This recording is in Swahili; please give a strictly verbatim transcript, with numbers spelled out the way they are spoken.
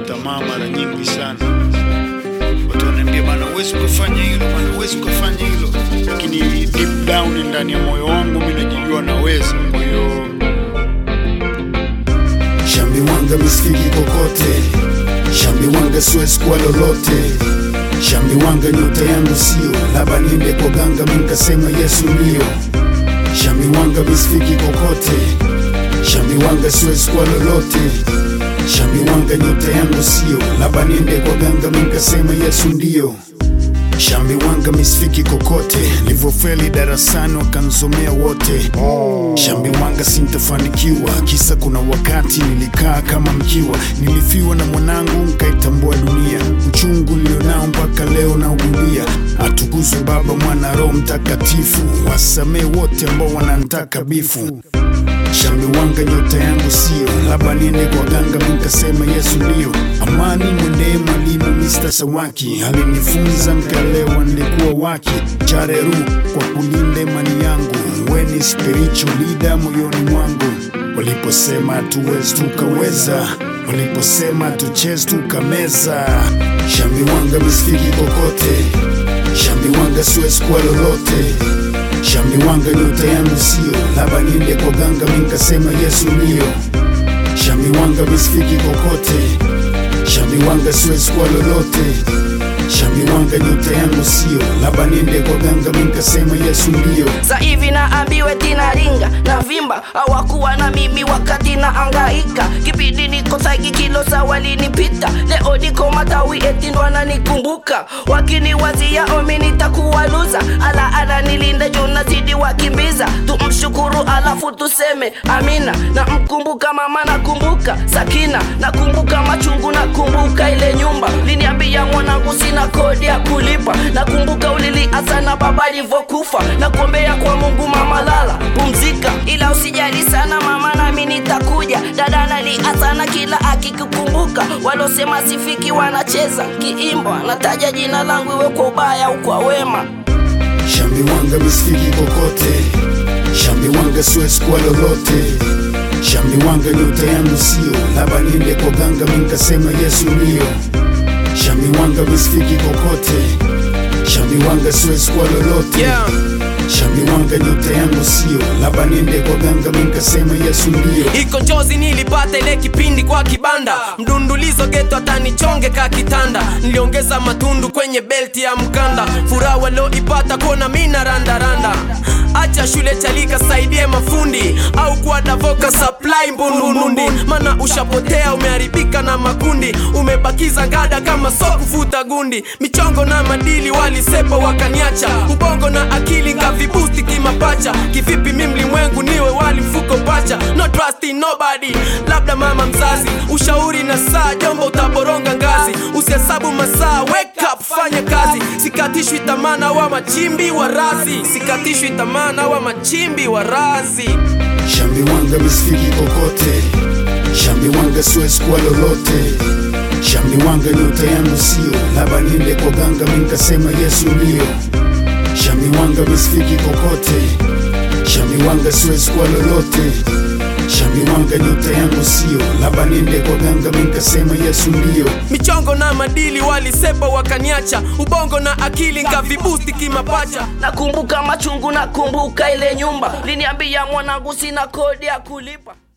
tamaa mara nyingi sana. Watu wananiambia bana, huwezi kufanya hilo, bana huwezi kufanya hilo. Lakini deep down ndani ya moyo wangu mimi najijua naweza. Kwa hiyo Shambi wanga misifiki kokote, Shambi wanga siwezi kuwa lolote, Shambi wanga nyota yangu sio, labda niende kwa ganga mimi nikasema Yesu ndio. Shambi wanga misifiki kokote, Shambi wanga siwezi kuwa lolote, Shambi wanga nyota yangu sio, labda niende kwa ganga mimi nikasema Yesu ndio. Shambi wanga misifiki kokote, nilivyofeli darasani wakansomea wote. Shambi wanga sintafanikiwa, kisa kuna wakati nilikaa kama mkiwa. Nilifiwa na mwanangu nkaitambua dunia, uchungu nilionao mpaka leo naugulia. Atukuzwe Baba, Mwana, Roho Mtakatifu, wasamee wote ambao wananitaka bifu. Shambi wanga nyota yangu sio, labda niende kwa ganga mimi nikasema Yesu ndio. Amani mwendee mwalimu mister Sawaki, alinifunza mkalewa nilikuwa waki. Chareru kwa kulinda imani yangu, weni spiritual leader moyoni mwangu. Waliposema hatuwezi tukaweza, waliposema tucheze tukameza. Shambi wanga misifiki kokote, Shambi wanga siwezi kuwa lolote, Shambi wanga nyota yangu sio, labda niende kwa ganga mimi nikasema Yesu ndio. Shambi wanga misifiki kokote, Shambi wanga siwezi kuwa lolote, Shambi wanga nyota yangu sio, labda niende kwa ganga mimi nikasema Yesu ndio. Sa hivi naambiwe tina ringa na vimba, hawakuwa na mimi wakati na angaika. Kipindi niko saiki kilo sa walinipita, leo niko matawi eti ndo ananikumbuka. Wakiniwazia omi nitakuwa loser, ala ananilinda juu nazidi wakimbiza. Tumshukuru alafu tuseme amina. Na mkumbuka mama, nakumbuka Sakina, nakumbuka machungu, nakumbuka ile nyumba. Liniambia mwanangu sina kodi ya kulipa, nakumbuka ulilia sana baba alivyokufa. Nakuombea kwa Mungu mama, lala pumzika, ila usijali sana mama, nami nitakuja. Dada analia sana kila akikukumbuka, walosema sifiki wanacheza kiimba. Nataja jina langu iwe kwa ubaya au kwa wema. Shambi wanga misifiki kokote, Shambi wanga siwezi kuwa lolote, Shambi wanga nyota yangu sio, labda niende kwa ganga mimi nikasema Yesu ndio. Shambi wanga misifiki kokote, Shambi wanga siwezi kuwa lolote, yeah. Shambi wanga nyota yangu sio, labda niende kwa ganga mimi nikasema Yesu ndio. Iko njozi nilipata ile kipindi kwa kibanda, mdundulizo geto atanichonge ka kitanda. Niliongeza matundu kwenye belti ya mkanda, furaha walo ipata kuona mina randa randa. Acha shule chalika saidie mafundi, au kwa davoka supply mbundundi. Mana ushapotea umeharibika na makundi, umebakiza ngada kama soku futa gundi. Michongo na madili walisepa wakaniacha, ubongo na akili ngavibusti kimapacha. Kivipi mimi mlimwengu niwe wali mfuko pacha, no trust in nobody, labda mama mzazi. Ushauri na saa jombo utaboronga ngazi, usihesabu masaa wake up fanya kazi. Sikatishwi tamana wa machimbi wa razi, sikatishwi tamana wa machimbi wa razi. Shambi wanga misifiki kokote, Shambi wanga siwezi kuwa lolote, Shambi wanga nyota yangu sio, labda niende kwa ganga mimi nikasema Yesu ndio. Shambi wanga misifiki kokote, Shambi wanga siwezi kuwa lolote, Shambi wanga nyota yangu sio, labda niende kwa ganga mimi nikasema Yesu ndio. Michongo na madili walisepa wakaniacha, ubongo na akili ngavibusti kimapacha. Nakumbuka machungu, nakumbuka ile nyumba. Liniambia mwanangu sina kodi ya kulipa.